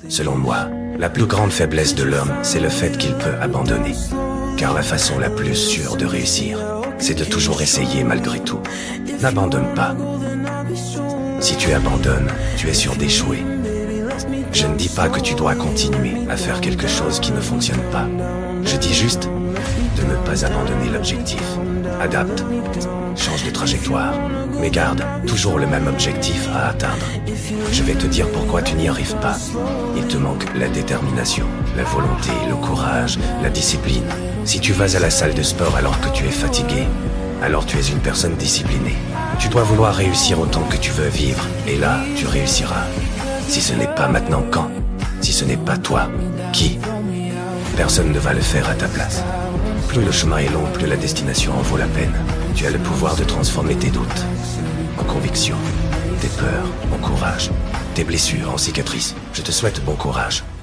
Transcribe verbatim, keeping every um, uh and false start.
Selon moi, la plus grande faiblesse de l'homme, c'est le fait qu'il peut abandonner. Car la façon la plus sûre de réussir, c'est de toujours essayer malgré tout. N'abandonne pas. Si tu abandonnes, tu es sûr d'échouer. Je ne dis pas que tu dois continuer à faire quelque chose qui ne fonctionne pas. Je dis juste de ne pas abandonner l'objectif. Adapte, change de trajectoire, mais garde toujours le même objectif à atteindre. Je vais te dire pourquoi tu n'y arrives pas. Il te manque la détermination, la volonté, le courage, la discipline. Si tu vas à la salle de sport alors que tu es fatigué, alors tu es une personne disciplinée. Tu dois vouloir réussir autant que tu veux vivre, et là, tu réussiras. Si ce n'est pas maintenant, quand? Si ce n'est pas toi, qui? Personne ne va le faire à ta place. Plus le chemin est long, plus la destination en vaut la peine. Tu as le pouvoir de transformer tes doutes en convictions, tes peurs en courage, tes blessures en cicatrices. Je te souhaite bon courage.